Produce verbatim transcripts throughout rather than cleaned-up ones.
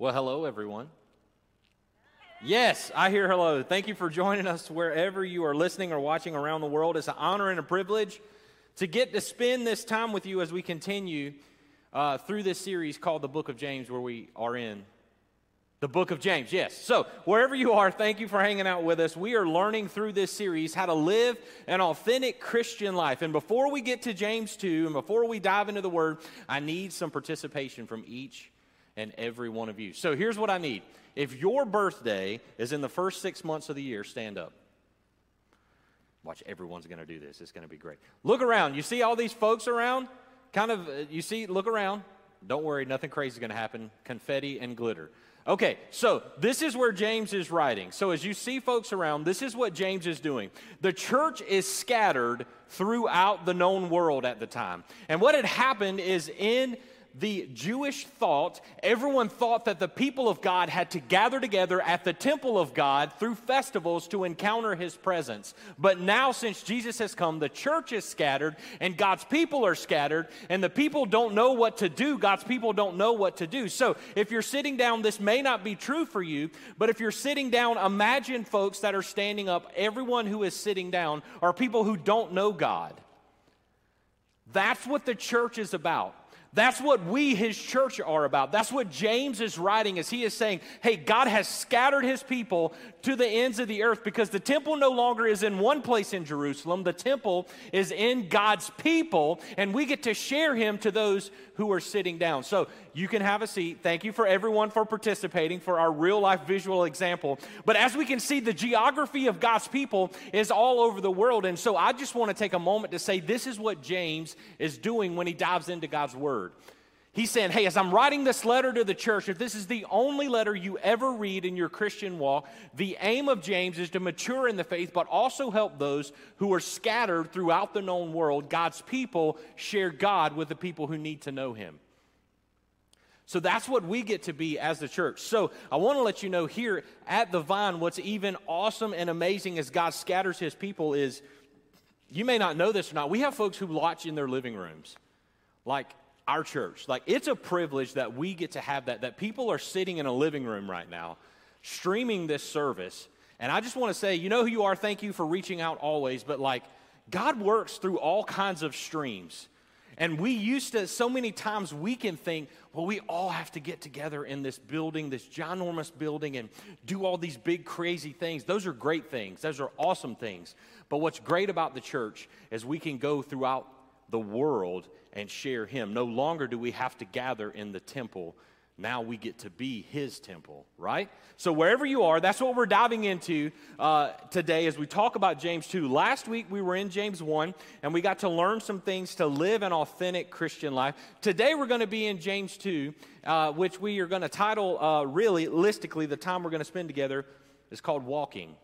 Well, hello, everyone. Yes, I hear hello. Thank you for joining us wherever you are listening or watching around the world. It's an honor and a privilege to get to spend this time with you as we continue uh, through this series called the Book of James, where we are in the Book of James. Yes. So wherever you are, thank you for hanging out with us. We are learning through this series how to live an authentic Christian life. And before we get to James two, and before we dive into the Word, I need some participation from each and every one of you. So here's what I need. If your birthday is in the first six months of the year, stand up. Watch, everyone's going to do this. It's going to be great. Look around. You see all these folks around? Kind of, uh, you see, look around. Don't worry, nothing crazy is going to happen. Confetti and glitter. Okay, so this is where James is writing. So as you see folks around, this is what James is doing. The church is scattered throughout the known world at the time. And what had happened is in the Jewish thought, everyone thought that the people of God had to gather together at the temple of God through festivals to encounter His presence. But now, since Jesus has come, the church is scattered and God's people are scattered, and the people don't know what to do. God's people don't know what to do. So if you're sitting down, this may not be true for you, but if you're sitting down, imagine folks that are standing up. Everyone who is sitting down are people who don't know God. That's what the church is about. That's what we, His church, are about. That's what James is writing as he is saying, hey, God has scattered His people to the ends of the earth because the temple no longer is in one place in Jerusalem. The temple is in God's people, and we get to share Him to those who are sitting down. So you can have a seat. Thank you for everyone for participating for our real-life visual example. But as we can see, the geography of God's people is all over the world, and so I just want to take a moment to say this is what James is doing when he dives into God's Word. He's saying, hey, as I'm writing this letter to the church, if this is the only letter you ever read in your Christian walk, the aim of James is to mature in the faith, but also help those who are scattered throughout the known world. God's people share God with the people who need to know Him. So that's what we get to be as the church. So I want to let you know here at the Vine, what's even awesome and amazing as God scatters His people is, you may not know this or not, we have folks who watch in their living rooms. Like, our church. Like, it's a privilege that we get to have that, that people are sitting in a living room right now, streaming this service. And I just want to say, you know who you are, thank you for reaching out always, but like, God works through all kinds of streams. And we used to, so many times we can think, well, we all have to get together in this building, this ginormous building, and do all these big, crazy things. Those are great things. Those are awesome things. But what's great about the church is we can go throughout the world and share Him. No longer do we have to gather in the temple. Now we get to be His temple, right? So wherever you are, that's what we're diving into uh, today as we talk about James two. Last week we were in James one, and we got to learn some things to live an authentic Christian life. Today we're going to be in James two, uh, which we are going to title, uh, really, listically, the time we're going to spend together is called Walking.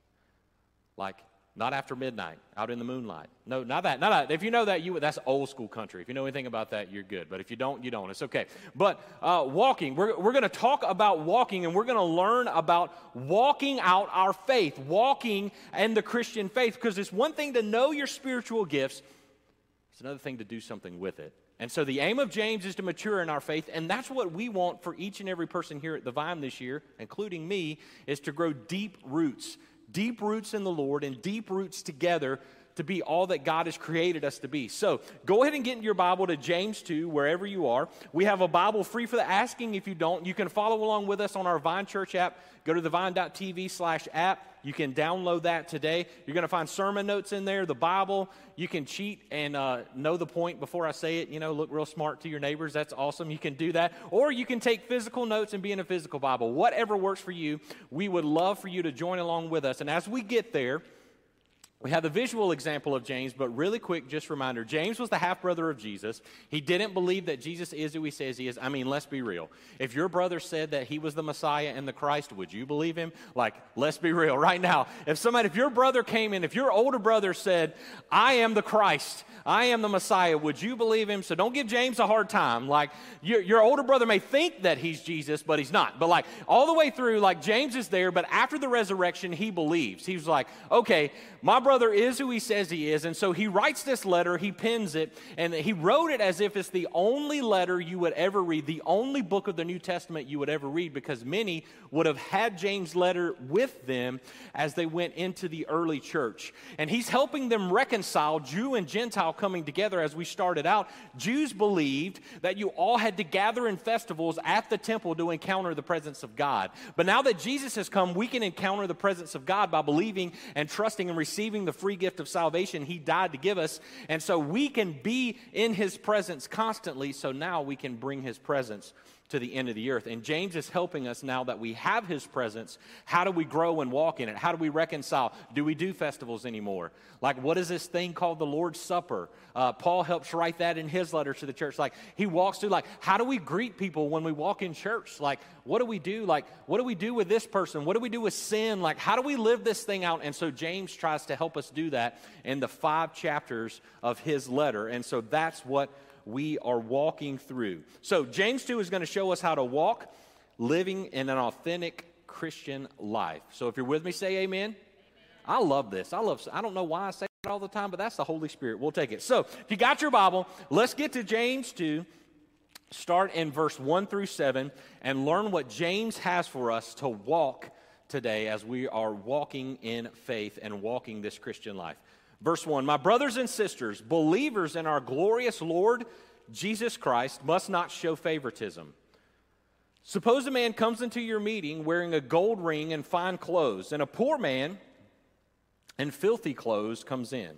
Like, not after midnight, out in the moonlight. No, not that. Not that. If you know that, you that's old school country. If you know anything about that, you're good. But if you don't, you don't. It's okay. But uh, walking, we're, we're going to talk about walking, and we're going to learn about walking out our faith, walking and the Christian faith, because it's one thing to know your spiritual gifts. It's another thing to do something with it. And so the aim of James is to mature in our faith, and that's what we want for each and every person here at the Vine this year, including me, is to grow deep roots. Deep roots in the Lord and deep roots together to be all that God has created us to be. So go ahead and get into your Bible to James two, wherever you are. We have a Bible free for the asking. If you don't, you can follow along with us on our Vine Church app. Go to thevine.tv slash app. You can download that today. You're going to find sermon notes in there, the Bible. You can cheat and uh, know the point before I say it, you know, look real smart to your neighbors. That's awesome. You can do that. Or you can take physical notes and be in a physical Bible. Whatever works for you, we would love for you to join along with us. And as we get there, we have the visual example of James, but really quick, just reminder, James was the half-brother of Jesus. He didn't believe that Jesus is who He says He is. I mean, let's be real. If your brother said that he was the Messiah and the Christ, would you believe him? Like, let's be real right now. If somebody, if your brother came in, if your older brother said, I am the Christ, I am the Messiah, would you believe him? So don't give James a hard time. Like, your, your older brother may think that he's Jesus, but he's not. But like, all the way through, like, James is there, but after the resurrection, he believes. He's like, okay, my brother is who he says he is, and so he writes this letter, he pens it, and he wrote it as if it's the only letter you would ever read, the only book of the New Testament you would ever read, because many would have had James' letter with them as they went into the early church. And he's helping them reconcile Jew and Gentile coming together. As we started out, Jews believed that you all had to gather in festivals at the temple to encounter the presence of God. But now that Jesus has come, we can encounter the presence of God by believing and trusting and receiving the free gift of salvation he died to give us. And so we can be in his presence constantly, so now we can bring his presence to the end of the earth. And James is helping us now that we have his presence. How do we grow and walk in it? How do we reconcile? Do we do festivals anymore? Like, what is this thing called the Lord's Supper? Uh, Paul helps write that in his letters to the church. Like, he walks through, like, how do we greet people when we walk in church? Like, what do we do? Like, what do we do with this person? What do we do with sin? Like, how do we live this thing out? And so James tries to help us do that in the five chapters of his letter. And so that's what we are walking through. So James two is going to show us how to walk, living in an authentic Christian life. So if you're with me, say amen. Amen. I love this. I love. I don't know why I say it all the time, but that's the Holy Spirit. We'll take it. So if you got your Bible, let's get to James two, start in verse one through seven, and learn what James has for us to walk today as we are walking in faith and walking this Christian life. Verse one, my brothers and sisters, believers in our glorious Lord Jesus Christ must not show favoritism. Suppose a man comes into your meeting wearing a gold ring and fine clothes, and a poor man in filthy clothes comes in.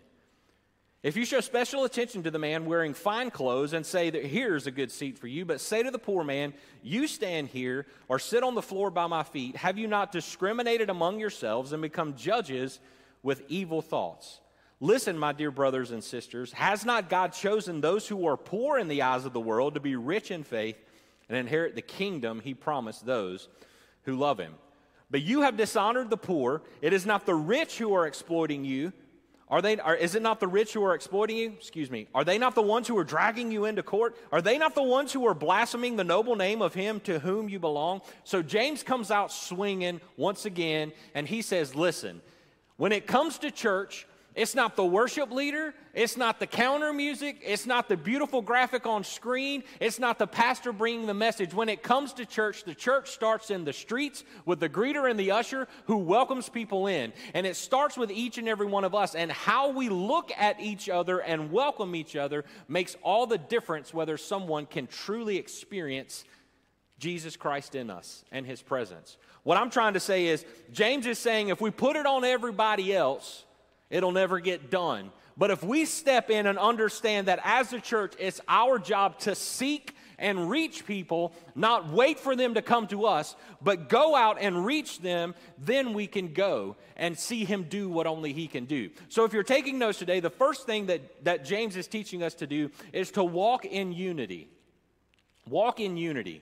If you show special attention to the man wearing fine clothes and say that here's a good seat for you, but say to the poor man, you stand here or sit on the floor by my feet, have you not discriminated among yourselves and become judges with evil thoughts? Listen, my dear brothers and sisters, has not God chosen those who are poor in the eyes of the world to be rich in faith and inherit the kingdom he promised those who love him? But you have dishonored the poor. It is not the rich who are exploiting you. Are they? Are, is it not the rich who are exploiting you? Excuse me. Are they not the ones who are dragging you into court? Are they not the ones who are blaspheming the noble name of him to whom you belong? So James comes out swinging once again, and he says, listen, when it comes to church, it's not the worship leader, it's not the counter music, it's not the beautiful graphic on screen, it's not the pastor bringing the message. When it comes to church, the church starts in the streets with the greeter and the usher who welcomes people in. And it starts with each and every one of us, and how we look at each other and welcome each other makes all the difference whether someone can truly experience Jesus Christ in us and his presence. What I'm trying to say is, James is saying if we put it on everybody else, it'll never get done. But if we step in and understand that as a church, it's our job to seek and reach people, not wait for them to come to us, but go out and reach them, then we can go and see him do what only he can do. So if you're taking notes today, the first thing that, that James is teaching us to do is to walk in unity. Walk in unity.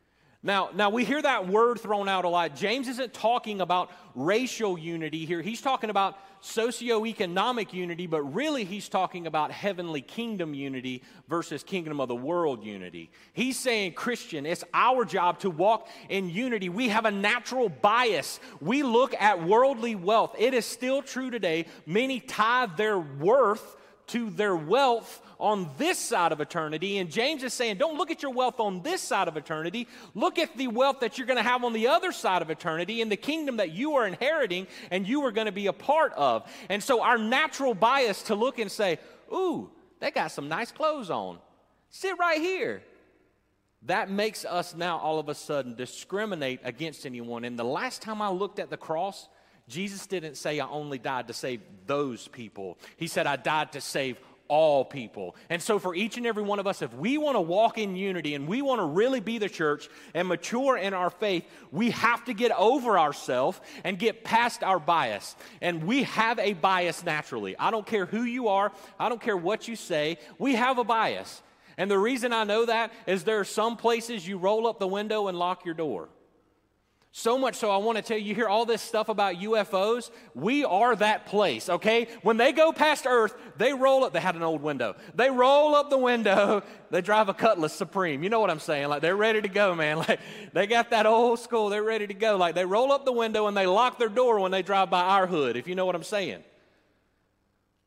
Now, now we hear that word thrown out a lot. James isn't talking about racial unity here. He's talking about socioeconomic unity, but really he's talking about heavenly kingdom unity versus kingdom of the world unity. He's saying, Christian, it's our job to walk in unity. We have a natural bias. We look at worldly wealth. It is still true today. Many tithe their worth to their wealth on this side of eternity. And James is saying, don't look at your wealth on this side of eternity. Look at the wealth that you're going to have on the other side of eternity in the kingdom that you are inheriting and you are going to be a part of. And so our natural bias to look and say, ooh, they got some nice clothes on. Sit right here. That makes us now all of a sudden discriminate against anyone. And the last time I looked at the cross, Jesus didn't say I only died to save those people. He said I died to save all people. And so for each and every one of us, if we want to walk in unity and we want to really be the church and mature in our faith, we have to get over ourselves and get past our bias. And we have a bias naturally. I don't care who you are. I don't care what you say. We have a bias. And the reason I know that is there are some places you roll up the window and lock your door. So much so I want to tell you, you hear all this stuff about U F Os. We are that place, okay? When they go past Earth, they roll up. They had an old window. They roll up the window. They drive a Cutlass Supreme. You know what I'm saying? Like, they're ready to go, man. Like, they got that old school. They're ready to go. Like, they roll up the window and they lock their door when they drive by our hood, if you know what I'm saying.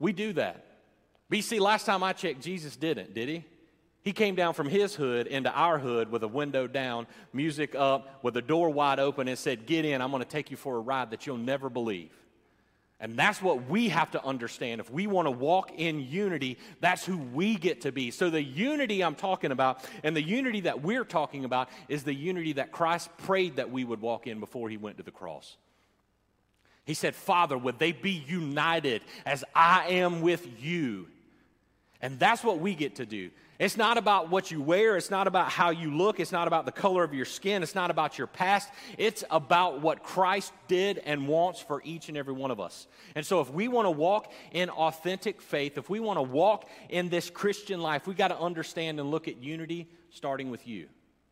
We do that. B C, last time I checked, Jesus didn't, did he? He came down from his hood into our hood with a window down, music up, with the door wide open and said, get in, I'm going to take you for a ride that you'll never believe. And that's what we have to understand. If we want to walk in unity, that's who we get to be. So the unity I'm talking about and the unity that we're talking about is the unity that Christ prayed that we would walk in before he went to the cross. He said, Father, would they be united as I am with you? And that's what we get to do. It's not about what you wear. It's not about how you look. It's not about the color of your skin. It's not about your past. It's about what Christ did and wants for each and every one of us. And so if we want to walk in authentic faith, if we want to walk in this Christian life, we got to understand and look at unity starting with you.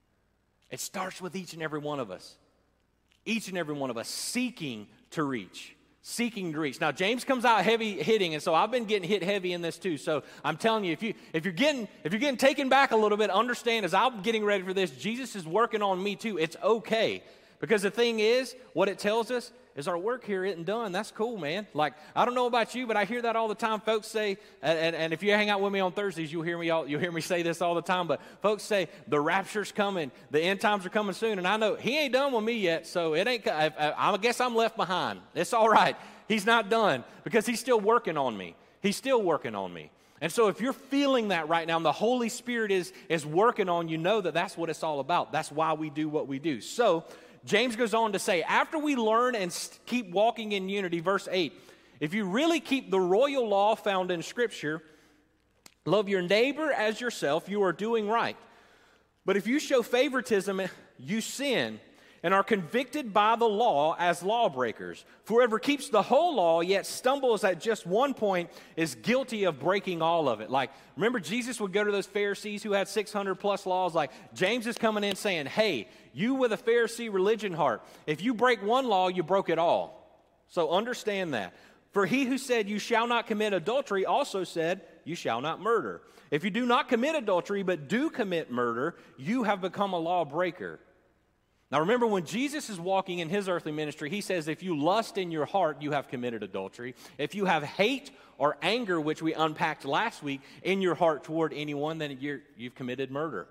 It starts with each and every one of us. Each and every one of us seeking to reach. Seeking to reach. Now, James comes out heavy hitting, and so I've been getting hit heavy in this too. So I'm telling you, if you if you're getting if you're getting taken back a little bit, understand as I'm getting ready for this, Jesus is working on me too. It's okay. Because the thing is, what it tells us is our work here isn't done. That's cool, man. Like, I don't know about you, but I hear that all the time. Folks say, and, and, and if you hang out with me on Thursdays, you'll hear me all, you'll hear me say this all the time, but folks say, the rapture's coming, the end times are coming soon, and I know he ain't done with me yet, so it ain't, I, I, I guess I'm left behind. It's all right. He's not done because he's still working on me. He's still working on me. And so if you're feeling that right now and the Holy Spirit is, is working on you, know that that's what it's all about. That's why we do what we do. So James goes on to say, after we learn and keep walking in unity, verse eight, if you really keep the royal law found in Scripture, love your neighbor as yourself, you are doing right. But if you show favoritism, you sin and are convicted by the law as lawbreakers. For whoever keeps the whole law yet stumbles at just one point is guilty of breaking all of it. Like, remember Jesus would go to those Pharisees who had six hundred plus laws. Like, James is coming in saying, hey, you with a Pharisee religion heart, if you break one law, you broke it all. So understand that. For he who said you shall not commit adultery also said you shall not murder. If you do not commit adultery but do commit murder, you have become a lawbreaker. Now remember, when Jesus is walking in his earthly ministry, he says, if you lust in your heart, you have committed adultery. If you have hate or anger, which we unpacked last week, in your heart toward anyone, then you're, you've committed murder.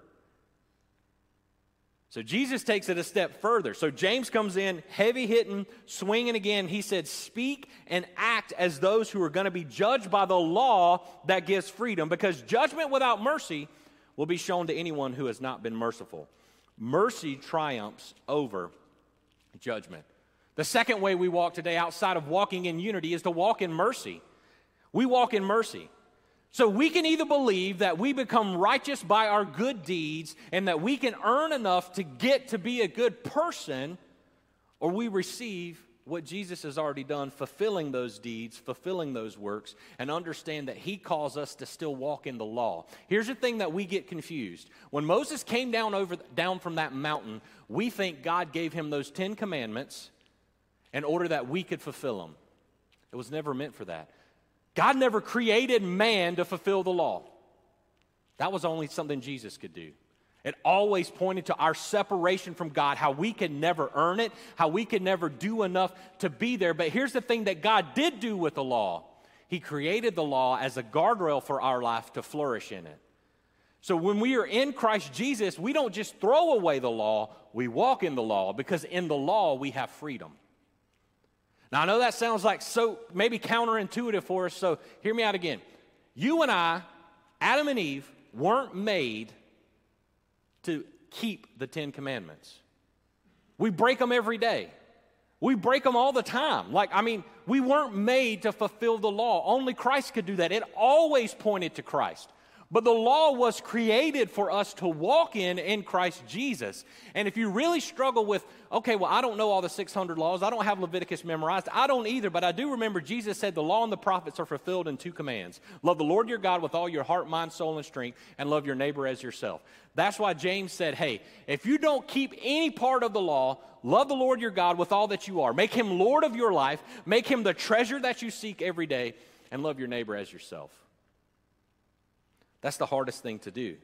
So Jesus takes it a step further. So James comes in, heavy hitting, swinging again. He said, speak and act as those who are going to be judged by the law that gives freedom, because judgment without mercy will be shown to anyone who has not been merciful. Mercy triumphs over judgment. The second way we walk today, outside of walking in unity, is to walk in mercy. We walk in mercy. So we can either believe that we become righteous by our good deeds and that we can earn enough to get to be a good person, or we receive what Jesus has already done, fulfilling those deeds, fulfilling those works, and understand that he calls us to still walk in the law. Here's the thing that we get confused. When Moses came down over down from that mountain, we think God gave him those Ten Commandments in order that we could fulfill them. It was never meant for that. God never created man to fulfill the law. That was only something Jesus could do. It always pointed to our separation from God, how we can never earn it, how we can never do enough to be there. But here's the thing that God did do with the law. He created the law as a guardrail for our life to flourish in it. So when we are in Christ Jesus, we don't just throw away the law, we walk in the law, because in the law we have freedom. Now I know that sounds like so maybe counterintuitive for us, so hear me out again. You and I, Adam and Eve, weren't made to keep the Ten Commandments. We break them every day. We break them all the time. Like, I mean, we weren't made to fulfill the law. Only Christ could do that. It always pointed to Christ. But the law was created for us to walk in in Christ Jesus. And if you really struggle with, okay, well, I don't know all the six hundred laws. I don't have Leviticus memorized. I don't either, but I do remember Jesus said the law and the prophets are fulfilled in two commands. Love the Lord your God with all your heart, mind, soul, and strength, and love your neighbor as yourself. That's why James said, hey, if you don't keep any part of the law, love the Lord your God with all that you are. Make him Lord of your life. Make him the treasure that you seek every day, and love your neighbor as yourself. That's the hardest thing to do,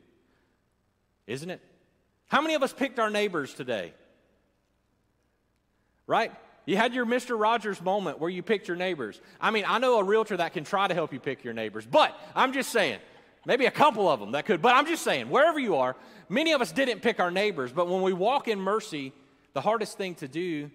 isn't it? How many of us picked our neighbors today? Right? You had your Mister Rogers moment where you picked your neighbors. I mean, I know a realtor that can try to help you pick your neighbors, but I'm just saying, maybe a couple of them that could, but I'm just saying, wherever you are, many of us didn't pick our neighbors, but when we walk in mercy, the hardest thing to do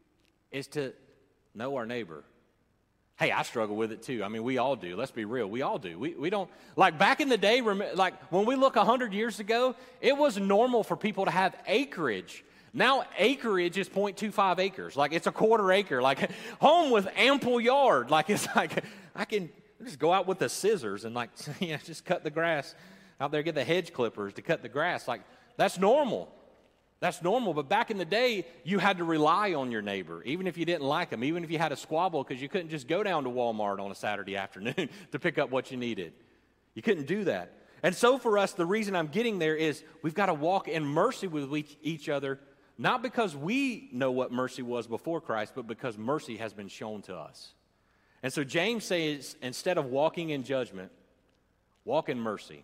is to know our neighbor. Hey, I struggle with it too. I mean, we all do. Let's be real. We all do. We we don't, like back in the day, like when we look one hundred years ago, it was normal for people to have acreage. Now acreage is zero point two five acres. Like it's a quarter acre. Like home with ample yard. Like it's like, I can just go out with the scissors and like, you know, just cut the grass out there, get the hedge clippers to cut the grass. Like that's normal. That's normal, but back in the day, you had to rely on your neighbor, even if you didn't like them, even if you had a squabble, because you couldn't just go down to Walmart on a Saturday afternoon to pick up what you needed. You couldn't do that. And so for us, the reason I'm getting there is we've got to walk in mercy with each other, not because we know what mercy was before Christ, but because mercy has been shown to us. And so James says, instead of walking in judgment, walk in mercy.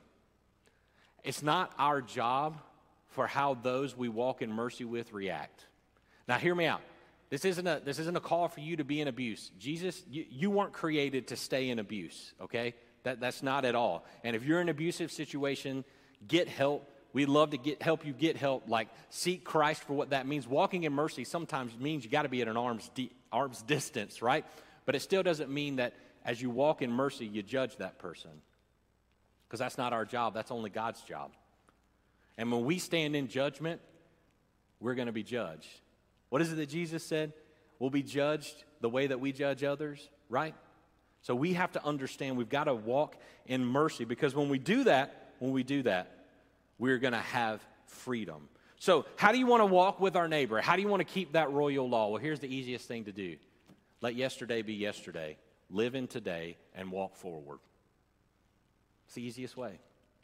It's not our job for how those we walk in mercy with react. Now, hear me out. This isn't a, this isn't a call for you to be in abuse. Jesus, you, you weren't created to stay in abuse, okay? That, that's not at all. And if you're in an abusive situation, get help. We'd love to get help you get help. Like, seek Christ for what that means. Walking in mercy sometimes means you got to be at an arm's, di- arm's distance, right? But it still doesn't mean that as you walk in mercy, you judge that person. Because that's not our job. That's only God's job. And when we stand in judgment, we're going to be judged. What is it that Jesus said? We'll be judged the way that we judge others, right? So we have to understand we've got to walk in mercy, because when we do that, when we do that, we're going to have freedom. So how do you want to walk with our neighbor? How do you want to keep that royal law? Well, here's the easiest thing to do. Let yesterday be yesterday. Live in today and walk forward. It's the easiest way.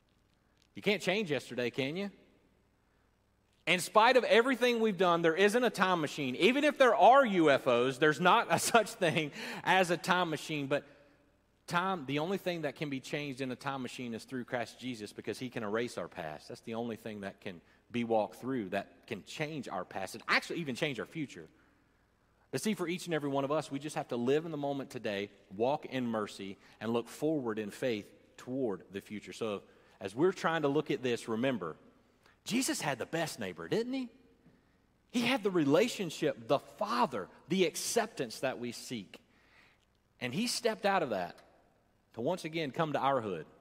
You can't change yesterday, can you? In spite of everything we've done, there isn't a time machine. Even if there are U F Os, there's not a such thing as a time machine. But time, the only thing that can be changed in a time machine is through Christ Jesus, because he can erase our past. That's the only thing that can be walked through that can change our past and actually even change our future. But see, for each and every one of us, we just have to live in the moment today, walk in mercy, and look forward in faith toward the future. So as we're trying to look at this, remember, Jesus had the best neighbor, didn't he? He had the relationship, the Father, the acceptance that we seek. And he stepped out of that to once again come to our hood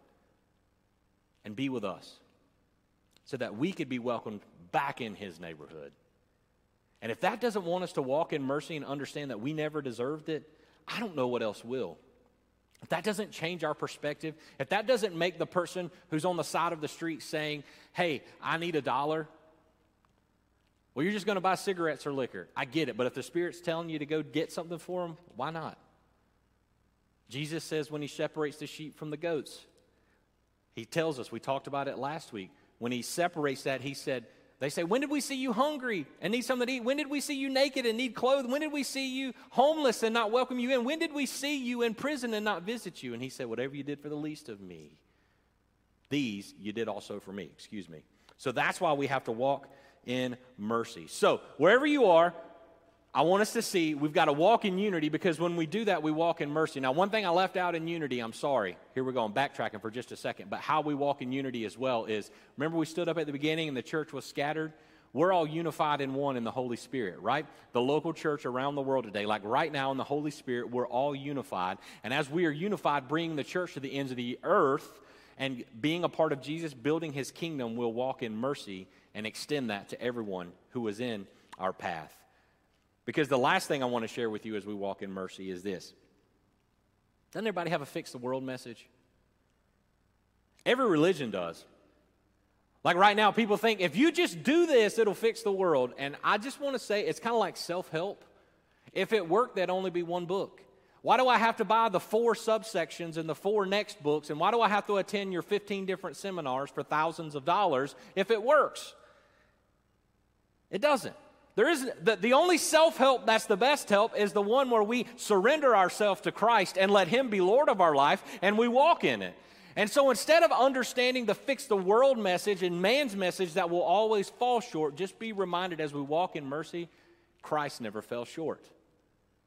and be with us so that we could be welcomed back in his neighborhood. And if that doesn't want us to walk in mercy and understand that we never deserved it, I don't know what else will. If that doesn't change our perspective, if that doesn't make the person who's on the side of the street saying, hey, I need a dollar, well, you're just going to buy cigarettes or liquor. I get it, but if the Spirit's telling you to go get something for them, why not? Jesus says when he separates the sheep from the goats, he tells us, we talked about it last week, when he separates that, he said, they say, when did we see you hungry and need something to eat? When did we see you naked and need clothes? When did we see you homeless and not welcome you in? When did we see you in prison and not visit you? And he said, whatever you did for the least of me, these you did also for me. Excuse me. So that's why we have to walk in mercy. So wherever you are, I want us to see we've got to walk in unity, because when we do that, we walk in mercy. Now, one thing I left out in unity, I'm sorry. Here we go. I'm backtracking for just a second. But how we walk in unity as well is, remember we stood up at the beginning and the church was scattered? We're all unified in one in the Holy Spirit, right? The local church around the world today, like right now in the Holy Spirit, we're all unified. And as we are unified, bringing the church to the ends of the earth and being a part of Jesus, building his kingdom, we'll walk in mercy and extend that to everyone who is in our path. Because the last thing I want to share with you as we walk in mercy is this. Doesn't everybody have a fix the world message? Every religion does. Like right now, people think if you just do this, it'll fix the world. And I just want to say it's kind of like self-help. If it worked, that'd only be one book. Why do I have to buy the four subsections and the four next books? And why do I have to attend your fifteen different seminars for thousands of dollars if it works? It doesn't. There is the, the only self-help that's the best help is the one where we surrender ourselves to Christ and let him be Lord of our life and we walk in it. And so instead of understanding the fix the world message and man's message that will always fall short, just be reminded as we walk in mercy, Christ never fell short.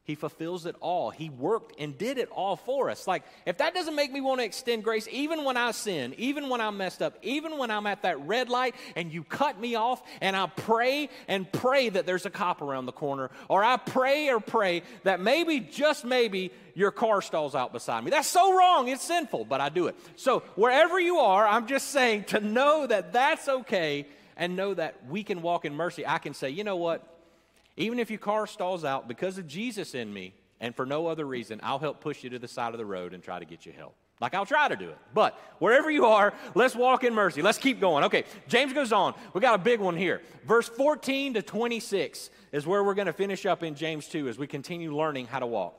He fulfills it all. He worked and did it all for us. Like, if that doesn't make me want to extend grace, even when I sin, even when I'm messed up, even when I'm at that red light and you cut me off and I pray and pray that there's a cop around the corner, or I pray or pray that maybe, just maybe, your car stalls out beside me. That's so wrong. It's sinful, but I do it. So wherever you are, I'm just saying to know that that's okay and know that we can walk in mercy. I can say, you know what? Even if your car stalls out, because of Jesus in me and for no other reason, I'll help push you to the side of the road and try to get you help. Like, I'll try to do it. But wherever you are, let's walk in mercy. Let's keep going. Okay, James goes on. We got a big one here. Verse fourteen to twenty-six is where we're going to finish up in James two as we continue learning how to walk.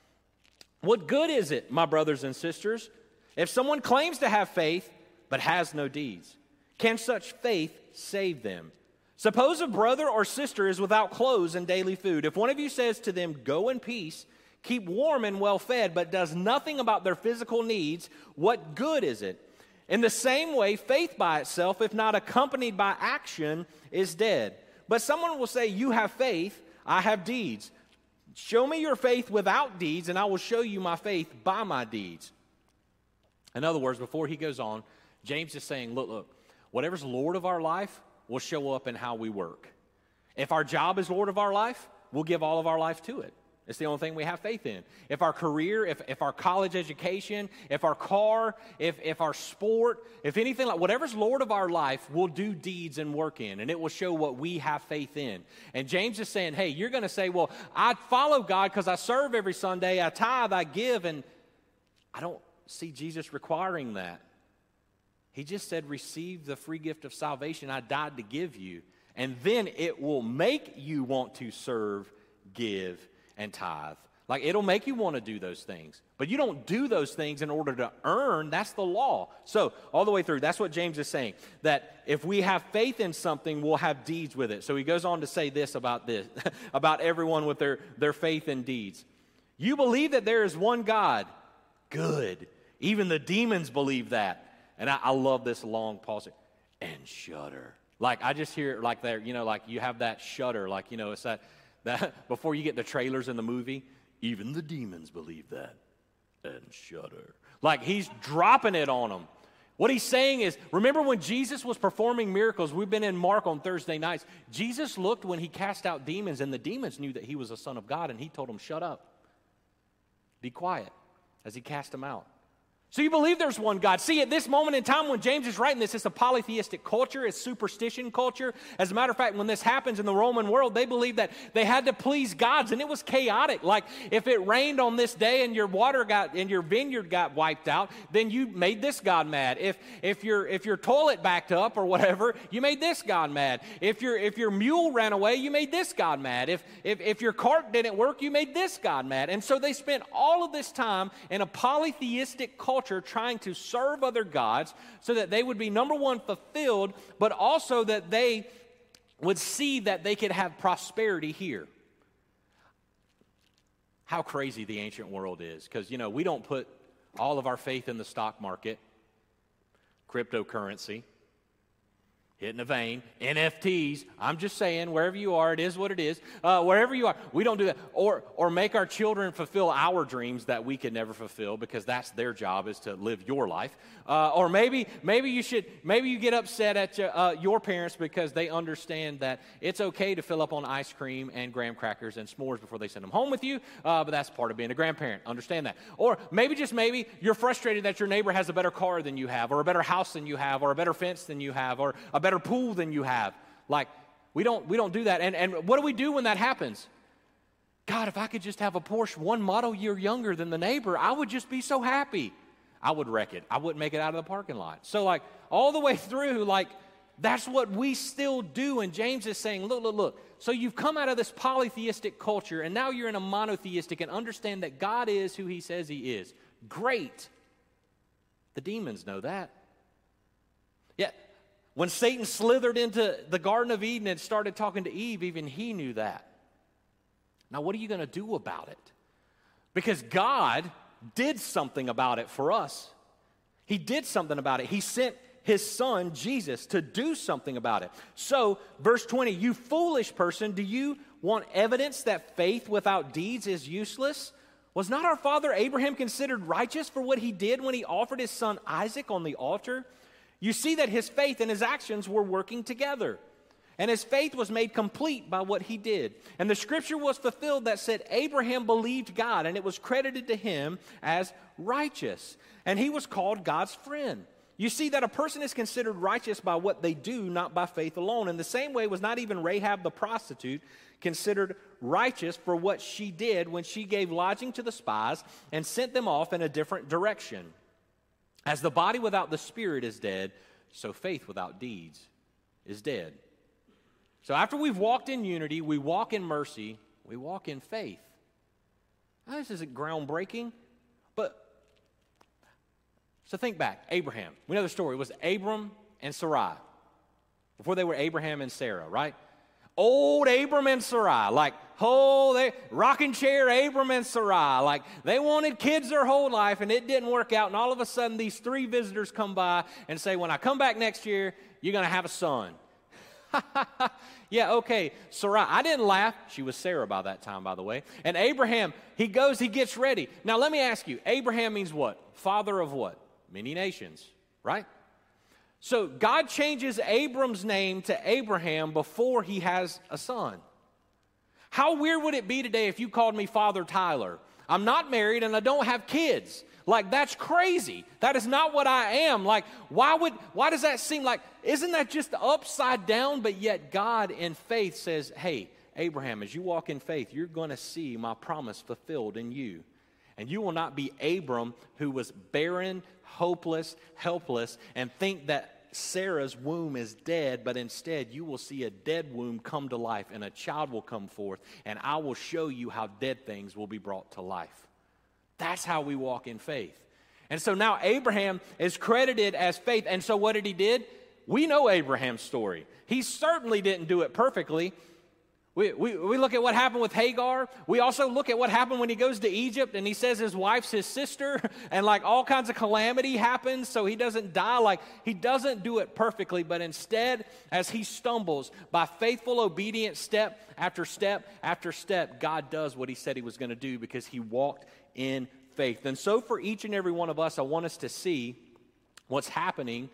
What good is it, my brothers and sisters, if someone claims to have faith but has no deeds? Can such faith save them? Suppose a brother or sister is without clothes and daily food. If one of you says to them, go in peace, keep warm and well fed, but does nothing about their physical needs, what good is it? In the same way, faith by itself, if not accompanied by action, is dead. But someone will say, you have faith, I have deeds. Show me your faith without deeds, and I will show you my faith by my deeds. In other words, before he goes on, James is saying, look, look, whatever's Lord of our life will show up in how we work. If our job is Lord of our life, we'll give all of our life to it. It's the only thing we have faith in. If our career, if, if our college education, if our car, if, if our sport, if anything like whatever's Lord of our life, we'll do deeds and work in, and it will show what we have faith in. And James is saying, hey, you're going to say, well, I follow God because I serve every Sunday, I tithe, I give, and I don't see Jesus requiring that. He just said, receive the free gift of salvation I died to give you, and then it will make you want to serve, give, and tithe. Like, it'll make you want to do those things. But you don't do those things in order to earn. That's the law. So, all the way through, that's what James is saying, that if we have faith in something, we'll have deeds with it. So he goes on to say this about this, about everyone with their, their faith and deeds. You believe that there is one God. Good. Even the demons believe that. And I, I love this long pause. And shudder. Like, I just hear it like there, you know, like you have that shudder. Like, you know, it's that, that before you get the trailers in the movie, even the demons believe that. And shudder. Like, he's dropping it on them. What he's saying is, remember when Jesus was performing miracles, we've been in Mark on Thursday nights, Jesus looked when he cast out demons, and the demons knew that he was a son of God, and he told them, shut up. Be quiet, as he cast them out. So you believe there's one God. See, at this moment in time when James is writing this, it's a polytheistic culture, it's superstition culture. As a matter of fact, when this happens in the Roman world, they believed that they had to please gods, and it was chaotic. Like, if it rained on this day and your water got, and your vineyard got wiped out, then you made this god mad. If if your if your toilet backed up or whatever, you made this god mad. If your if your mule ran away, you made this god mad. If if if your cart didn't work, you made this god mad. And so they spent all of this time in a polytheistic culture trying to serve other gods so that they would be, number one, fulfilled, but also that they would see that they could have prosperity here. How crazy the ancient world is, because, you know, we don't put all of our faith in the stock market, cryptocurrency, hitting a vein, N F Ts. I'm just saying, wherever you are, it is what it is. Uh, wherever you are, we don't do that. Or or make our children fulfill our dreams that we could never fulfill, because that's their job, is to live your life. Uh, or maybe maybe you should maybe you get upset at your, uh, your parents because they understand that it's okay to fill up on ice cream and graham crackers and s'mores before they send them home with you. Uh, but that's part of being a grandparent. Understand that. Or maybe just maybe you're frustrated that your neighbor has a better car than you have, or a better house than you have, or a better fence than you have, or a better pool than you have. Like, we don't we don't do that. And and what do we do when that happens? God, if I could just have a Porsche one model year younger than the neighbor, I would just be so happy. I would wreck it. I wouldn't make it out of the parking lot. So, like, all the way through, like, that's what we still do. And James is saying, look, look, look. So you've come out of this polytheistic culture, and now you're in a monotheistic, and understand that God is who he says he is. Great. The demons know that. Yeah. When Satan slithered into the Garden of Eden and started talking to Eve, even he knew that. Now, what are you going to do about it? Because God did something about it for us. He did something about it. He sent his son, Jesus, to do something about it. So, verse twenty, you foolish person, do you want evidence that faith without deeds is useless? Was not our father Abraham considered righteous for what he did when he offered his son Isaac on the altar? You see that his faith and his actions were working together. And his faith was made complete by what he did. And the scripture was fulfilled that said Abraham believed God, and it was credited to him as righteous. And he was called God's friend. You see that a person is considered righteous by what they do, not by faith alone. In the same way was not even Rahab the prostitute considered righteous for what she did when she gave lodging to the spies and sent them off in a different direction. As the body without the spirit is dead, so faith without deeds is dead. So after we've walked in unity, we walk in mercy, we walk in faith. Now, this isn't groundbreaking, but so think back. Abraham, we know the story. It was Abram and Sarai before they were Abraham and Sarah, right? Old Abram and Sarai, like, oh, they rocking chair Abram and Sarai, like they wanted kids their whole life and it didn't work out. And all of a sudden, these three visitors come by and say, when I come back next year, you're going to have a son. Yeah, okay, Sarai, I didn't laugh. She was Sarah by that time, by the way. And Abraham, he goes, he gets ready. Now, let me ask you, Abraham means what? Father of what? Many nations, right? So God changes Abram's name to Abraham before he has a son. How weird would it be today if you called me Father Tyler? I'm not married and I don't have kids. Like, that's crazy. That is not what I am. Like, why would, why does that seem like, isn't that just upside down? But yet God in faith says, hey, Abraham, as you walk in faith, you're going to see my promise fulfilled in you. And you will not be Abram, who was barren, hopeless, helpless, and think that Sarah's womb is dead, but instead you will see a dead womb come to life, and a child will come forth, and I will show you how dead things will be brought to life. That's how we walk in faith. And so now Abraham is credited as faith. And so what did he did? We know Abraham's story. He certainly didn't do it perfectly. We, we, we look at what happened with Hagar. We also look at what happened when he goes to Egypt and he says his wife's his sister and like all kinds of calamity happens so he doesn't die. Like he doesn't do it perfectly, but instead as he stumbles by faithful obedience step after step after step, God does what he said he was going to do because he walked in faith. And so for each and every one of us, I want us to see what's happening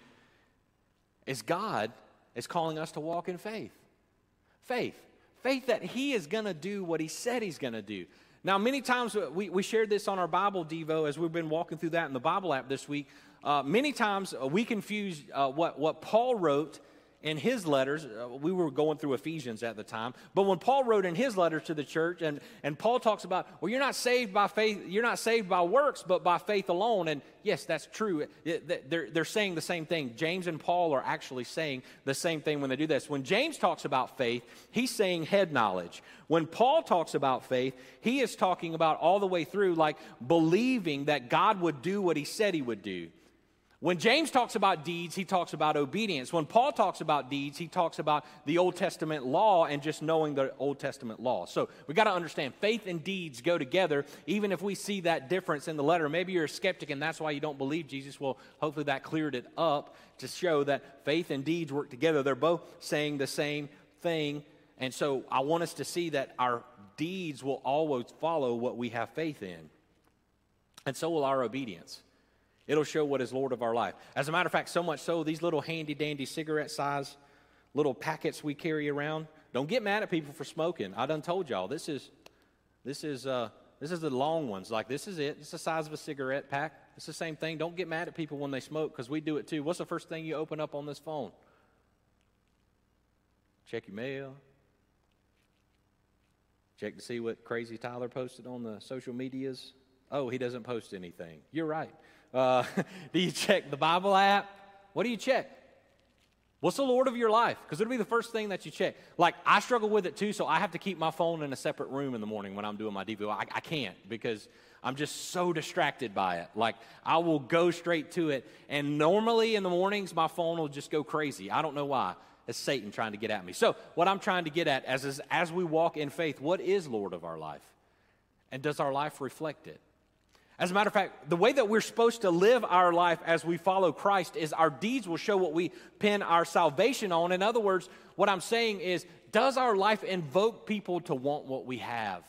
is God is calling us to walk in faith. Faith. Faith that he is going to do what he said he's going to do. Now, many times we, we shared this on our Bible Devo as we've been walking through that in the Bible app this week. Uh, many times uh, we confuse uh, what, what Paul wrote in his letters. Uh, we were going through Ephesians at the time. But when Paul wrote in his letters to the church, and, and Paul talks about, well, you're not saved by faith, you're not saved by works, but by faith alone. And yes, that's true. They're, they're saying the same thing. James and Paul are actually saying the same thing when they do this. When James talks about faith, he's saying head knowledge. When Paul talks about faith, he is talking about all the way through, like believing that God would do what he said he would do. When James talks about deeds, he talks about obedience. When Paul talks about deeds, he talks about the Old Testament law and just knowing the Old Testament law. So we got to understand faith and deeds go together, even if we see that difference in the letter. Maybe you're a skeptic and that's why you don't believe Jesus. Well, hopefully that cleared it up to show that faith and deeds work together. They're both saying the same thing. And so I want us to see that our deeds will always follow what we have faith in. And so will our obedience. It'll show what is Lord of our life. As a matter of fact, so much so, these little handy-dandy cigarette size little packets we carry around, don't get mad at people for smoking. I done told y'all, this is this is uh, this is the long ones. Like, this is it. It's the size of a cigarette pack. It's the same thing. Don't get mad at people when they smoke, because we do it too. What's the first thing you open up on this phone? Check your mail. Check to see what crazy Tyler posted on the social medias. Oh, he doesn't post anything. You're right. Uh, do you check the Bible app? What do you check? What's the Lord of your life? Because it'll be the first thing that you check. Like, I struggle with it too, so I have to keep my phone in a separate room in the morning when I'm doing my Devo. I, I can't because I'm just so distracted by it. Like, I will go straight to it, and normally in the mornings, my phone will just go crazy. I don't know why. It's Satan trying to get at me. So what I'm trying to get at as, is, as we walk in faith, what is Lord of our life? And does our life reflect it? As a matter of fact, the way that we're supposed to live our life as we follow Christ is our deeds will show what we pin our salvation on. In other words, what I'm saying is, does our life invoke people to want what we have?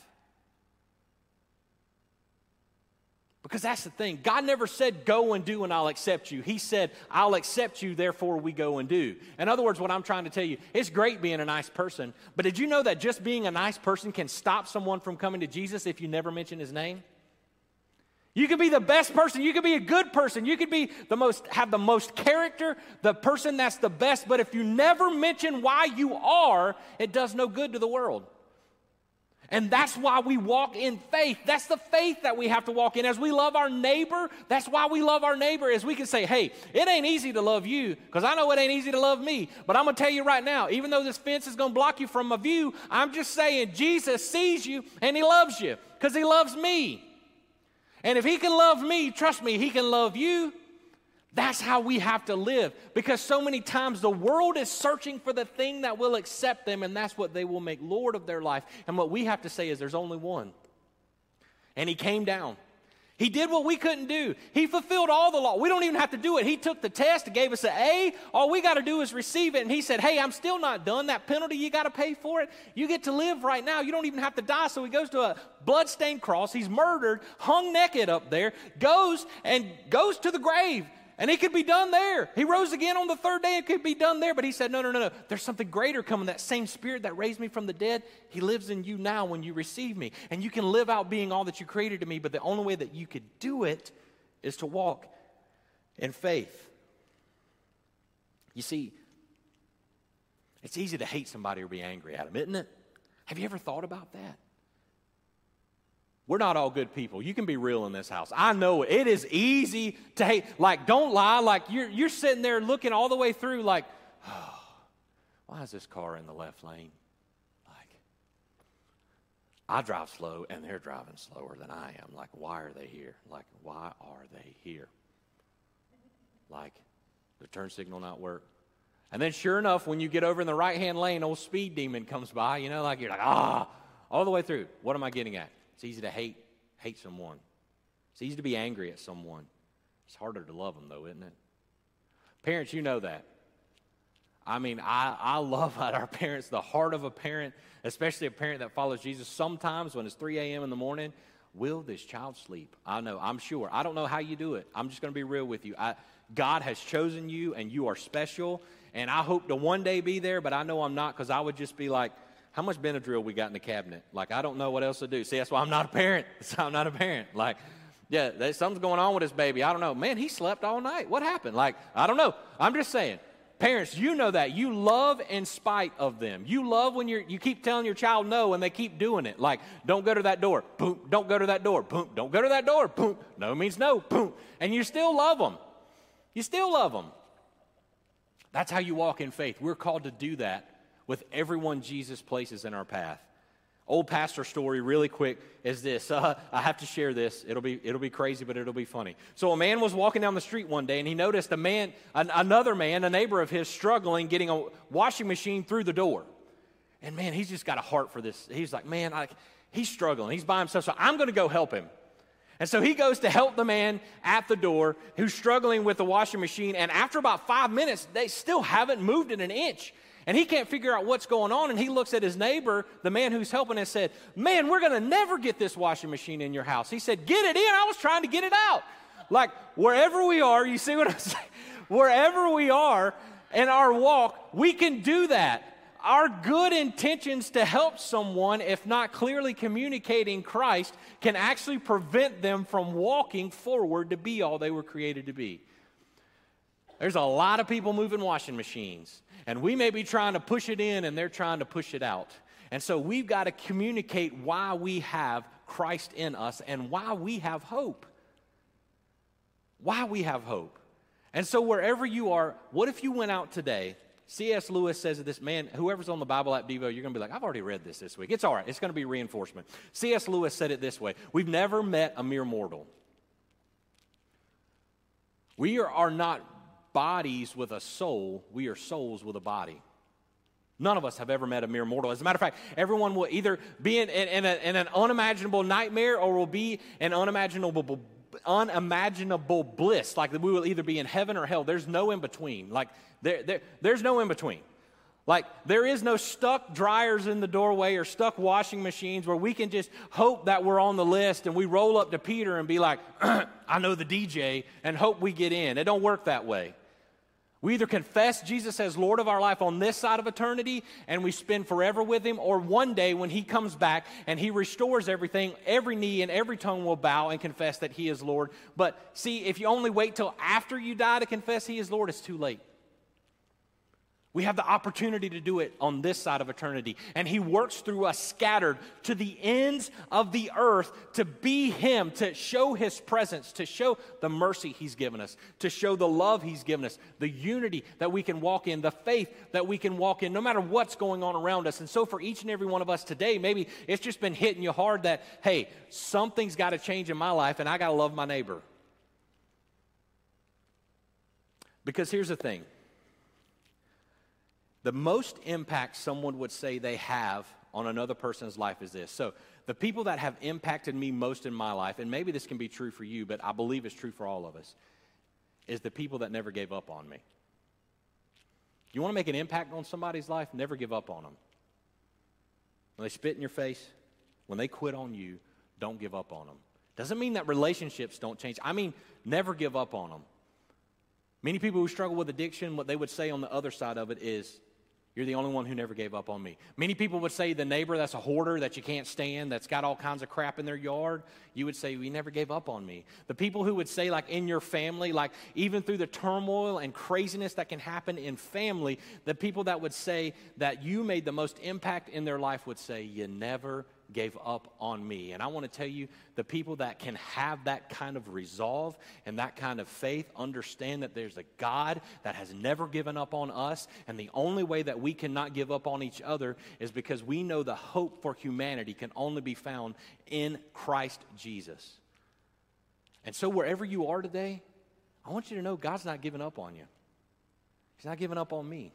Because that's the thing. God never said, go and do and I'll accept you. He said, I'll accept you, therefore we go and do. In other words, what I'm trying to tell you, it's great being a nice person, but did you know that just being a nice person can stop someone from coming to Jesus if you never mention his name? You could be the best person. You could be a good person. You could be the most, have the most character, the person that's the best, but if you never mention why you are, it does no good to the world. And that's why we walk in faith. That's the faith that we have to walk in. As we love our neighbor, that's why we love our neighbor, is we can say, hey, it ain't easy to love you, because I know it ain't easy to love me. But I'm going to tell you right now, even though this fence is going to block you from my view, I'm just saying Jesus sees you and he loves you because he loves me. And if he can love me, trust me, he can love you. That's how we have to live, because so many times the world is searching for the thing that will accept them, and that's what they will make Lord of their life. And what we have to say is there's only one. And he came down. He did what we couldn't do. He fulfilled all the law. We don't even have to do it. He took the test and gave us an A. All we got to do is receive it. And he said, hey, I'm still not done. That penalty, you got to pay for it. You get to live right now. You don't even have to die. So he goes to a bloodstained cross. He's murdered, hung naked up there, goes and goes to the grave. And it could be done there. He rose again on the third day. It could be done there. But he said, no, no, no, no. There's something greater coming. That same Spirit that raised me from the dead, he lives in you now when you receive me. And you can live out being all that you created to me. But the only way that you could do it is to walk in faith. You see, it's easy to hate somebody or be angry at them, isn't it? Have you ever thought about that? We're not all good people. You can be real in this house. I know it. It is easy to hate. Like, don't lie. Like, you're, you're sitting there looking all the way through like, oh, why is this car in the left lane? Like, I drive slow, and they're driving slower than I am. Like, why are they here? Like, why are they here? Like, the turn signal not work? And then sure enough, when you get over in the right-hand lane, old speed demon comes by, you know, like you're like, ah, all the way through. What am I getting at? It's easy to hate, hate someone. It's easy to be angry at someone. It's harder to love them, though, isn't it? Parents, you know that. I mean, I, I love at our parents, the heart of a parent, especially a parent that follows Jesus. Sometimes when it's three a.m. in the morning, will this child sleep? I know, I'm sure. I don't know how you do it. I'm just going to be real with you. I, God has chosen you, and you are special, and I hope to one day be there, but I know I'm not, because I would just be like, how much Benadryl we got in the cabinet? Like, I don't know what else to do. See, that's why I'm not a parent. That's why I'm not a parent. Like, yeah, there's something's going on with this baby. I don't know. Man, he slept all night. What happened? Like, I don't know. I'm just saying. Parents, you know that. You love in spite of them. You love when you're, you keep telling your child no and they keep doing it. Like, don't go to that door. Boom. Don't go to that door. Boom. Don't go to that door. Boom. No means no. Boom. And you still love them. You still love them. That's how you walk in faith. We're called to do that with everyone Jesus places in our path. Old pastor story, really quick, is this. Uh, I have to share this. It'll be it'll be crazy, but it'll be funny. So a man was walking down the street one day, and he noticed a man, an, another man, a neighbor of his, struggling getting a washing machine through the door. And man, he's just got a heart for this. He's like, man, I, he's struggling. He's by himself, so I'm going to go help him. And so he goes to help the man at the door who's struggling with the washing machine. And after about five minutes, they still haven't moved it an inch. And he can't figure out what's going on, and he looks at his neighbor, the man who's helping, and said, man, we're going to never get this washing machine in your house. He said, get it in. I was trying to get it out. Like, wherever we are, you see what I'm saying? Wherever we are in our walk, we can do that. Our good intentions to help someone, if not clearly communicating Christ, can actually prevent them from walking forward to be all they were created to be. There's a lot of people moving washing machines. And we may be trying to push it in, and they're trying to push it out. And so we've got to communicate why we have Christ in us and why we have hope. Why we have hope. And so wherever you are, what if you went out today? C S Lewis says this, man, whoever's on the Bible app Devo, you're going to be like, I've already read this this week. It's all right. It's going to be reinforcement. C S Lewis said it this way. We've never met a mere mortal. We are, are not bodies with a soul, we are souls with a body. None of us have ever met a mere mortal. As a matter of fact, everyone will either be in, in, in, a, in an unimaginable nightmare or will be an unimaginable unimaginable bliss, like we will either be in heaven or hell. There's no in between. Like there, there, there's no in between. Like there is no stuck dryers in the doorway or stuck washing machines where we can just hope that we're on the list and we roll up to Peter and be like, I know the D J, and hope we get in. It don't work that way. We either confess Jesus as Lord of our life on this side of eternity and we spend forever with him, or one day when he comes back and he restores everything, every knee and every tongue will bow and confess that he is Lord. But see, if you only wait till after you die to confess he is Lord, it's too late. We have the opportunity to do it on this side of eternity. And he works through us scattered to the ends of the earth to be him, to show his presence, to show the mercy he's given us, to show the love he's given us, the unity that we can walk in, the faith that we can walk in, no matter what's going on around us. And so for each and every one of us today, maybe it's just been hitting you hard that, hey, something's got to change in my life and I got to love my neighbor. Because here's the thing. The most impact someone would say they have on another person's life is this. So the people that have impacted me most in my life, and maybe this can be true for you, but I believe it's true for all of us, is the people that never gave up on me. You want to make an impact on somebody's life? Never give up on them. When they spit in your face, when they quit on you, don't give up on them. Doesn't mean that relationships don't change. I mean, never give up on them. Many people who struggle with addiction, what they would say on the other side of it is, you're the only one who never gave up on me. Many people would say the neighbor that's a hoarder that you can't stand, that's got all kinds of crap in their yard, you would say, you never gave up on me. The people who would say, like in your family, like even through the turmoil and craziness that can happen in family, the people that would say that you made the most impact in their life would say, you never gave up on me. And I want to tell you, the people that can have that kind of resolve and that kind of faith understand that there's a God that has never given up on us, and the only way that we cannot give up on each other is because we know the hope for humanity can only be found in Christ Jesus. And so wherever you are today, I want you to know God's not giving up on you. He's not giving up on me.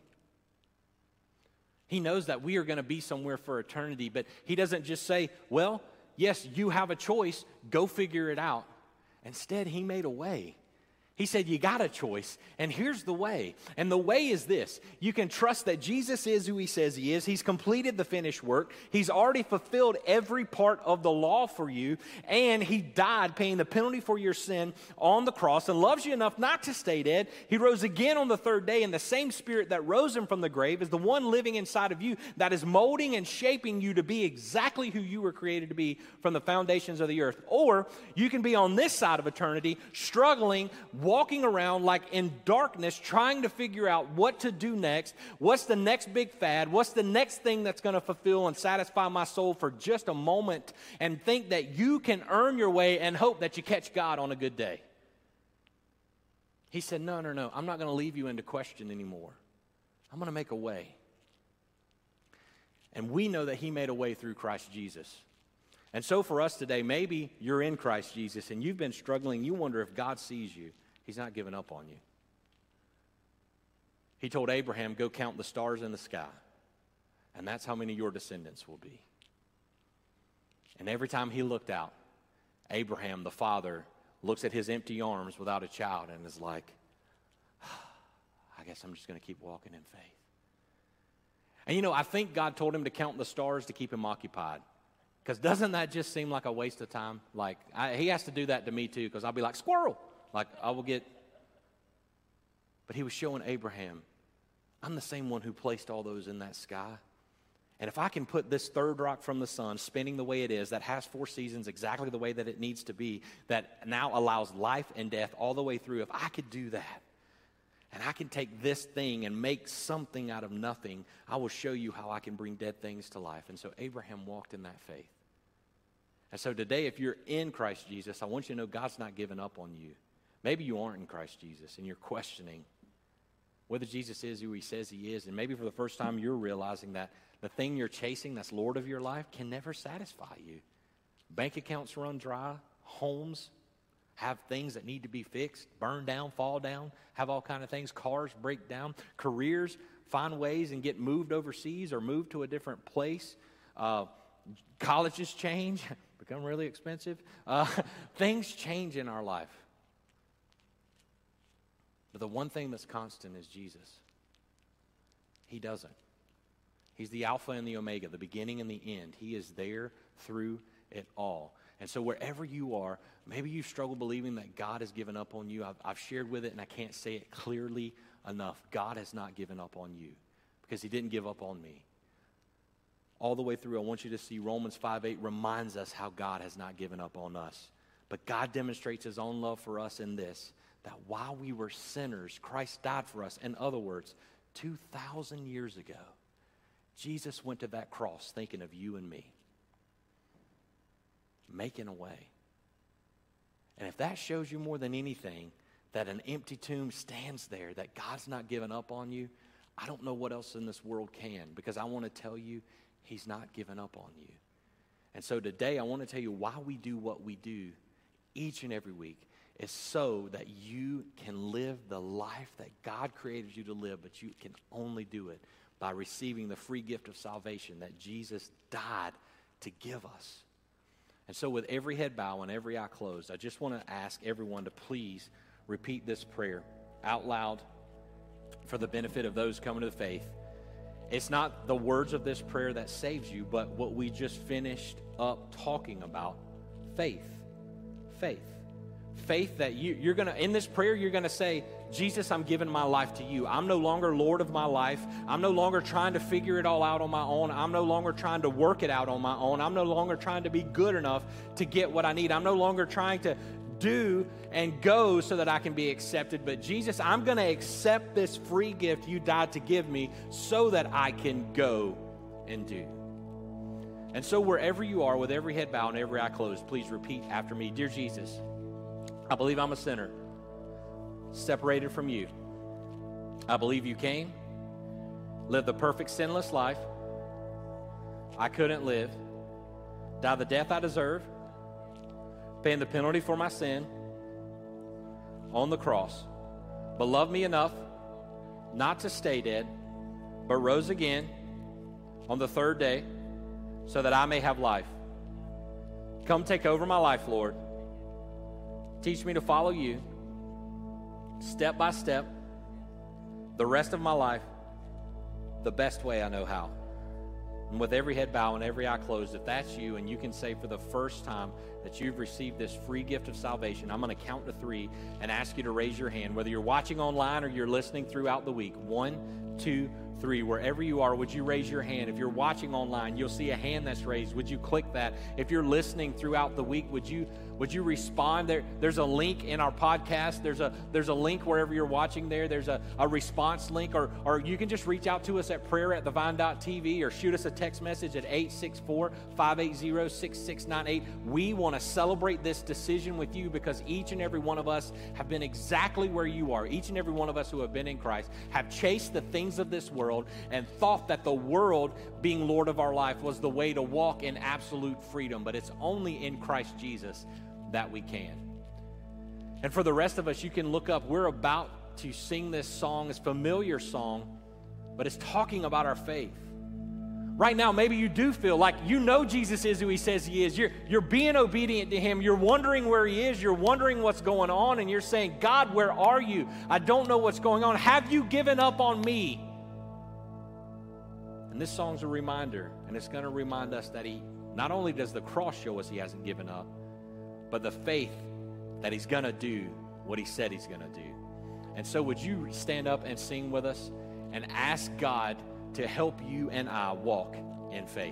He knows that we are going to be somewhere for eternity, but he doesn't just say, well, yes, you have a choice, go figure it out. Instead, he made a way. He said, you got a choice, and here's the way. And the way is this. You can trust that Jesus is who he says he is. He's completed the finished work. He's already fulfilled every part of the law for you, and he died paying the penalty for your sin on the cross and loves you enough not to stay dead. He rose again on the third day, and the same spirit that rose him from the grave is the one living inside of you that is molding and shaping you to be exactly who you were created to be from the foundations of the earth. Or you can be on this side of eternity struggling, walking around like in darkness, trying to figure out what to do next, what's the next big fad, what's the next thing that's going to fulfill and satisfy my soul for just a moment, and think that you can earn your way and hope that you catch God on a good day. He said, no, no, no, I'm not going to leave you into question anymore. I'm going to make a way. And we know that he made a way through Christ Jesus. And so for us today, maybe you're in Christ Jesus and you've been struggling. You wonder if God sees you. He's not giving up on you. He told Abraham, go count the stars in the sky, and that's how many your descendants will be. And every time he looked out, Abraham, the father, looks at his empty arms without a child and is like, I guess I'm just going to keep walking in faith. And you know, I think God told him to count the stars to keep him occupied. Because doesn't that just seem like a waste of time? Like, I, he has to do that to me too, because I'll be like, squirrel. Like, I will get, but he was showing Abraham, I'm the same one who placed all those in that sky. And if I can put this third rock from the sun spinning the way it is, that has four seasons exactly the way that it needs to be, that now allows life and death all the way through, if I could do that, and I can take this thing and make something out of nothing, I will show you how I can bring dead things to life. And so Abraham walked in that faith. And so today, if you're in Christ Jesus, I want you to know God's not giving up on you. Maybe you aren't in Christ Jesus and you're questioning whether Jesus is who he says he is. And maybe for the first time you're realizing that the thing you're chasing that's Lord of your life can never satisfy you. Bank accounts run dry, homes have things that need to be fixed, burn down, fall down, have all kinds of things, cars break down, careers find ways and get moved overseas or moved to a different place. Uh, colleges change become really expensive. Uh, things change in our life. But the one thing that's constant is Jesus. He doesn't. He's the Alpha and the Omega, the beginning and the end. He is there through it all. And so wherever you are, maybe you struggle believing that God has given up on you. I've, I've shared with it, and I can't say it clearly enough. God has not given up on you because he didn't give up on me. All the way through, I want you to see Romans five eight reminds us how God has not given up on us. But God demonstrates his own love for us in this, that while we were sinners, Christ died for us. In other words, two thousand years ago, Jesus went to that cross thinking of you and me, making a way. And if that shows you more than anything that an empty tomb stands there, that God's not given up on you, I don't know what else in this world can, because I want to tell you he's not given up on you. And so today I want to tell you why we do what we do each and every week is so that you can live the life that God created you to live, but you can only do it by receiving the free gift of salvation that Jesus died to give us. And so with every head bowed and every eye closed, I just want to ask everyone to please repeat this prayer out loud for the benefit of those coming to the faith. It's not the words of this prayer that saves you, but what we just finished up talking about, faith. Faith. Faith that you, you're going to, in this prayer, you're going to say, Jesus, I'm giving my life to you. I'm no longer Lord of my life. I'm no longer trying to figure it all out on my own. I'm no longer trying to work it out on my own. I'm no longer trying to be good enough to get what I need. I'm no longer trying to do and go so that I can be accepted. But Jesus, I'm going to accept this free gift you died to give me so that I can go and do. And so wherever you are, with every head bowed and every eye closed, please repeat after me. Dear Jesus, I believe I'm a sinner, separated from you. I believe you came, lived the perfect sinless life I couldn't live, died the death I deserve, paying the penalty for my sin on the cross, but loved me enough not to stay dead, but rose again on the third day so that I may have life. Come take over my life, Lord. Teach me to follow you step by step the rest of my life the best way I know how. And with every head bowed and every eye closed, if that's you and you can say for the first time that you've received this free gift of salvation, I'm going to count to three and ask you to raise your hand, whether you're watching online or you're listening throughout the week. One, two, three. Wherever you are, would you raise your hand? If you're watching online, you'll see a hand that's raised. Would you click that? If you're listening throughout the week, would you would you respond? There, there's a link in our podcast. There's a there's a link wherever you're watching there. There's a, a response link, or or you can just reach out to us at prayer at the vine dot t v or shoot us a text message at eight six four, five eight zero, six six nine eight. We want to celebrate this decision with you because each and every one of us have been exactly where you are. Each and every one of us who have been in Christ have chased the things of this world and thought that the world being Lord of our life was the way to walk in absolute freedom, but it's only in Christ Jesus that we can. And for the rest of us, you can look up, we're about to sing this song, this familiar song, but it's talking about our faith. Right now, maybe you do feel like you know Jesus is who he says he is. You're, you're being obedient to him. You're wondering where he is. You're wondering what's going on, and you're saying, God, where are you? I don't know what's going on. Have you given up on me? And this song's a reminder, and it's going to remind us that he, not only does the cross show us he hasn't given up, but the faith that he's going to do what he said he's going to do. And so would you stand up and sing with us and ask God to help you and I walk in faith?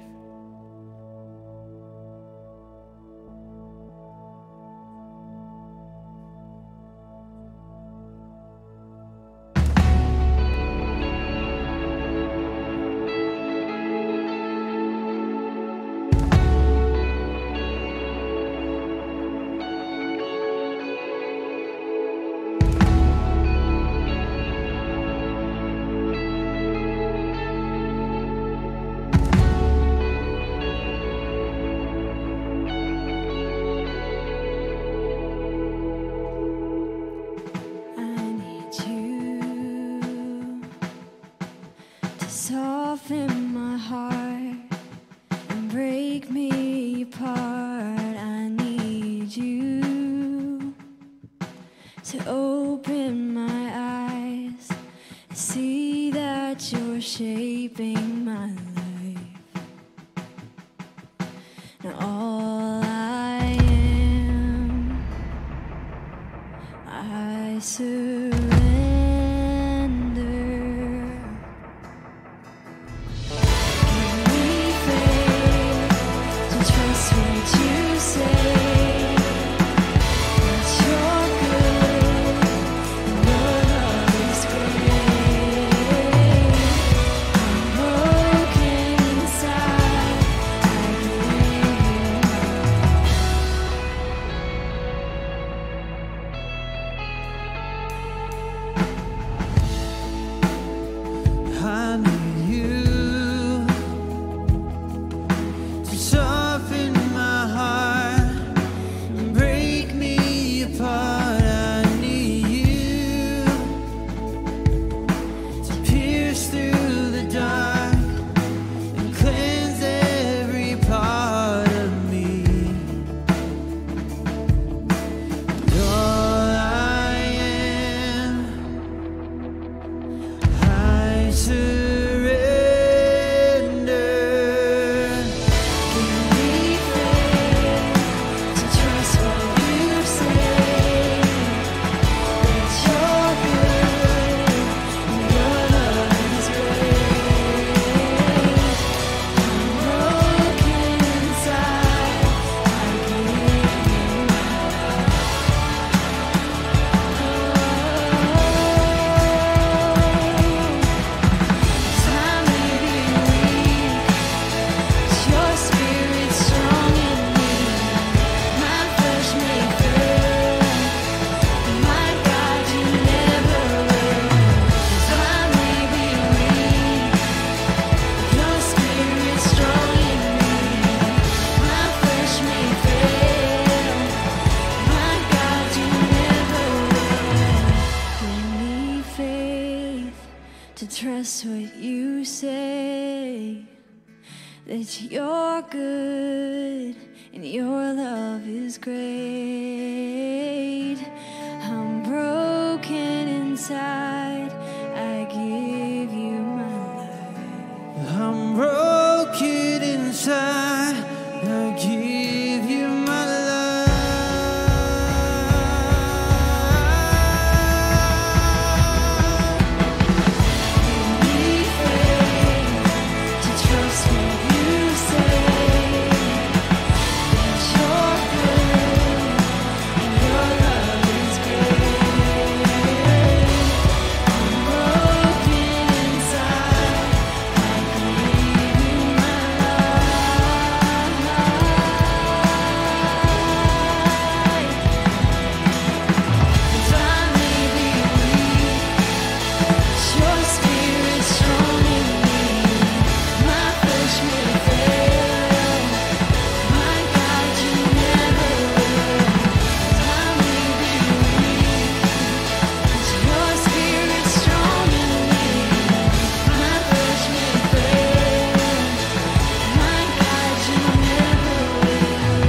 and all I am, I surrender. Give me faith to trust what you say, that you're good and your love is great. I'm broken inside, I I need you to soften my heart and break me apart. I need you to pierce through the dark and cleanse every part of me. And all I am, I surrender. Give me faith to trust what you say, that you're good and your love is great. I'm broken inside, I give you my love. I may be weak, but your spirit's strong in me. My flesh may fail, but my God, you never will. 'Cause I may be weak, but your spirit's strong in me. My flesh may fail, my God, you never will. Give me faith to trust what you say, that you're good and your love is great. I'm broken inside, I give you my life. I'm broken inside. I give you my life. Give me faith to trust what you say, that you're good and your love is great. I'm broken inside, I give you my life. 'Cause I may be weak, but your spirit's strong in me. My flesh may fail, my God, you never will. 'Cause I may be weak, but your spirit's strong in me. My flesh may fail, my God, you never will.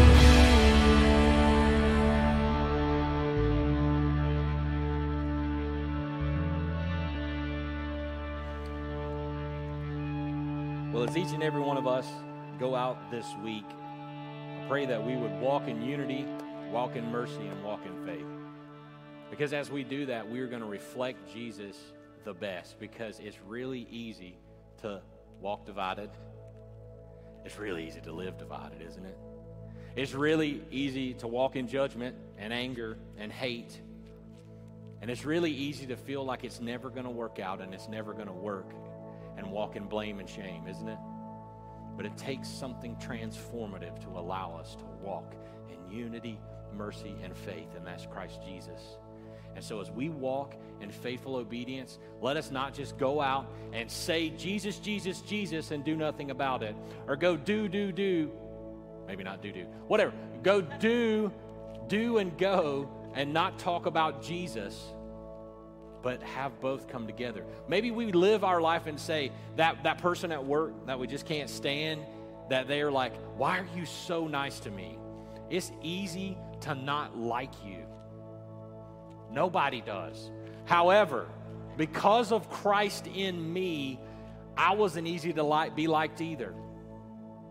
Well, as each and every one of us go out this week, I pray that we would walk in unity, walk in mercy, and walk in faith. Because as we do that, we're going to reflect Jesus the best, because it's really easy to walk divided. It's really easy to live divided, isn't it? It's really easy to walk in judgment and anger and hate. And it's really easy to feel like it's never going to work out and it's never going to work, and walk in blame and shame, isn't it? But it takes something transformative to allow us to walk in unity, mercy, and faith, and that's Christ Jesus. And so as we walk in faithful obedience, let us not just go out and say Jesus, Jesus, Jesus, and do nothing about it. Or go do, do, do. Maybe not do, do. Whatever. Go do, do and go, and not talk about Jesus, but have both come together. Maybe we live our life and say that, that person at work that we just can't stand, that they're like, why are you so nice to me? It's easy to not like you. Nobody does. However, because of Christ in me, I wasn't easy to like, be liked either.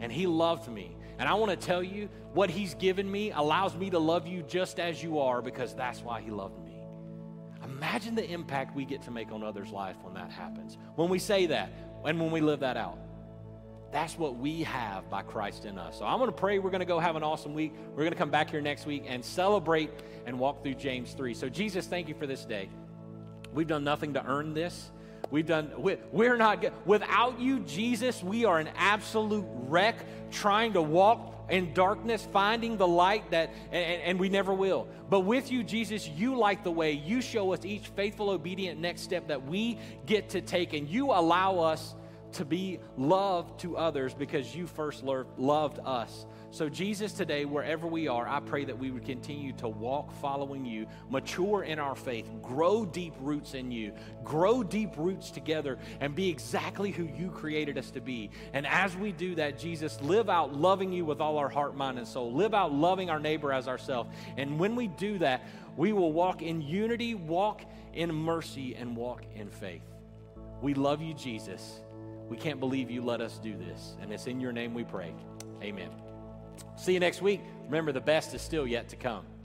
and he loved me. And I want to tell you, what he's given me allows me to love you just as you are, because that's why he loved me. Imagine the impact we get to make on others' life when that happens. When we say that and when we live that out. That's what we have by Christ in us. So I'm going to pray. We're going to go have an awesome week. We're going to come back here next week and celebrate and walk through James three. So Jesus, thank you for this day. We've done nothing to earn this. We've done, we're not, without you, Jesus, we are an absolute wreck trying to walk in darkness, finding the light that, and, and we never will. But with you, Jesus, you light the way. You show us each faithful, obedient next step that we get to take, and you allow us to be loved to others because you first loved us. So Jesus, today, wherever we are, I pray that we would continue to walk following you, mature in our faith, grow deep roots in you, grow deep roots together, and be exactly who you created us to be. And as we do that, Jesus, live out loving you with all our heart, mind, and soul. Live out loving our neighbor as ourselves. And when we do that, we will walk in unity, walk in mercy, and walk in faith. We love you, Jesus. We can't believe you let us do this. And it's in your name we pray. Amen. See you next week. Remember, the best is still yet to come.